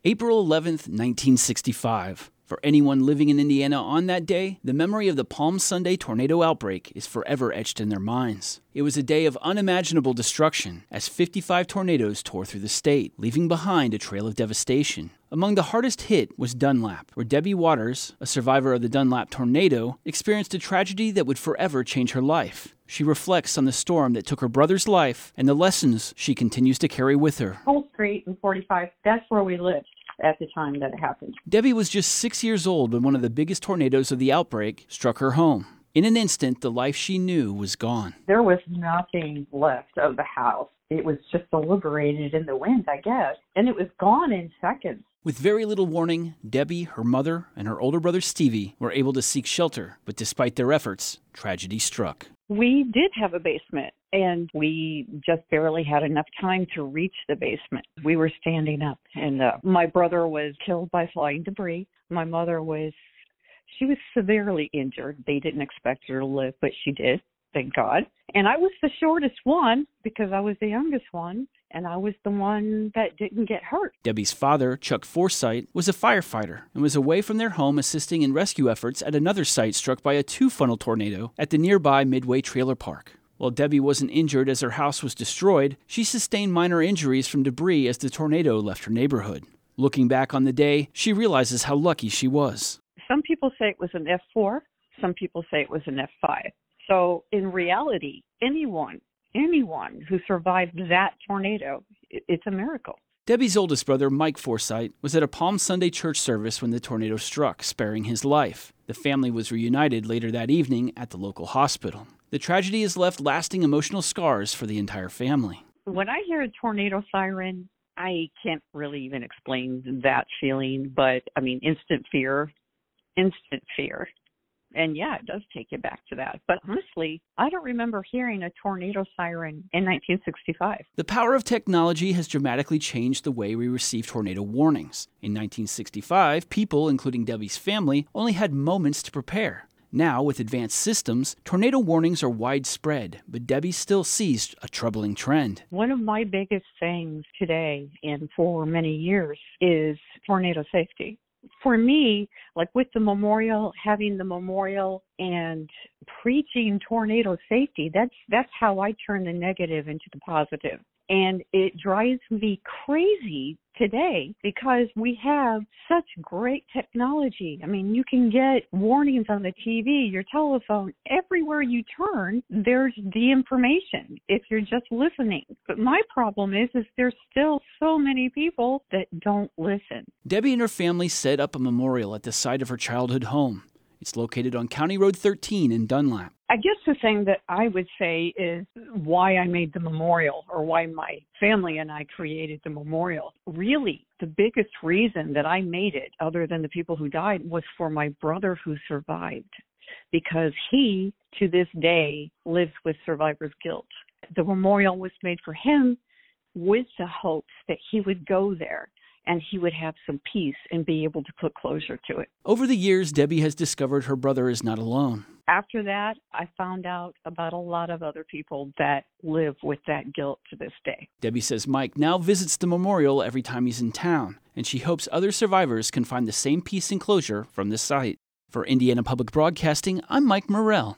April 11th, 1965. For anyone living in Indiana on that day, the memory of the Palm Sunday tornado outbreak is forever etched in their minds. It was a day of unimaginable destruction as 55 tornadoes tore through the state, leaving behind a trail of devastation. Among the hardest hit was Dunlap, where Debbie Waters, a survivor of the Dunlap tornado, experienced a tragedy that would forever change her life. She reflects on the storm that took her brother's life and the lessons she continues to carry with her. Whole Street and 45, that's where we lived at the time that it happened. Debbie was just 6 years old when one of the biggest tornadoes of the outbreak struck her home. In an instant, the life she knew was gone. There was nothing left of the house. It was just liberated in the wind, I guess, and it was gone in seconds. With very little warning, Debbie, her mother, and her older brother Stevie were able to seek shelter, but despite their efforts, tragedy struck. We did have a basement, and we just barely had enough time to reach the basement. We were standing up, and my brother was killed by flying debris. My mother she was severely injured. They didn't expect her to live, but she did, thank God. And I was the shortest one because I was the youngest one, and I was the one that didn't get hurt. Debbie's father, Chuck Forsythe, was a firefighter and was away from their home assisting in rescue efforts at another site struck by a two-funnel tornado at the nearby Midway Trailer Park. While Debbie wasn't injured as her house was destroyed, she sustained minor injuries from debris as the tornado left her neighborhood. Looking back on the day, she realizes how lucky she was. Some people say it was an F4. Some people say it was an F5. So in reality, anyone who survived that tornado, it's a miracle. Debbie's oldest brother, Mike Forsythe, was at a Palm Sunday church service when the tornado struck, sparing his life. The family was reunited later that evening at the local hospital. The tragedy has left lasting emotional scars for the entire family. When I hear a tornado siren, I can't really even explain that feeling, but I mean, instant fear. And yeah, it does take you back to that. But honestly, I don't remember hearing a tornado siren in 1965. The power of technology has dramatically changed the way we receive tornado warnings. In 1965, people, including Debbie's family, only had moments to prepare. Now, with advanced systems, tornado warnings are widespread, but Debbie still sees a troubling trend. One of my biggest things today and for many years is tornado safety. For me, like with the memorial, having the memorial and preaching tornado safety, that's how I turn the negative into the positive. And it drives me crazy today because we have such great technology. I mean, you can get warnings on the TV, your telephone, everywhere you turn, there's the information if you're just listening. But my problem is there's still so many people that don't listen. Debbie and her family set up a memorial at the site of her childhood home. It's located on County Road 13 in Dunlap. I guess the thing that I would say is why I made the memorial or why my family and I created the memorial. Really, the biggest reason that I made it, other than the people who died, was for my brother who survived, because he, to this day, lives with survivor's guilt. The memorial was made for him with the hopes that he would go there and he would have some peace and be able to put closure to it. Over the years, Debbie has discovered her brother is not alone. After that, I found out about a lot of other people that live with that guilt to this day. Debbie says Mike now visits the memorial every time he's in town, and she hopes other survivors can find the same peace and closure from this site. For Indiana Public Broadcasting, I'm Mike Morrell.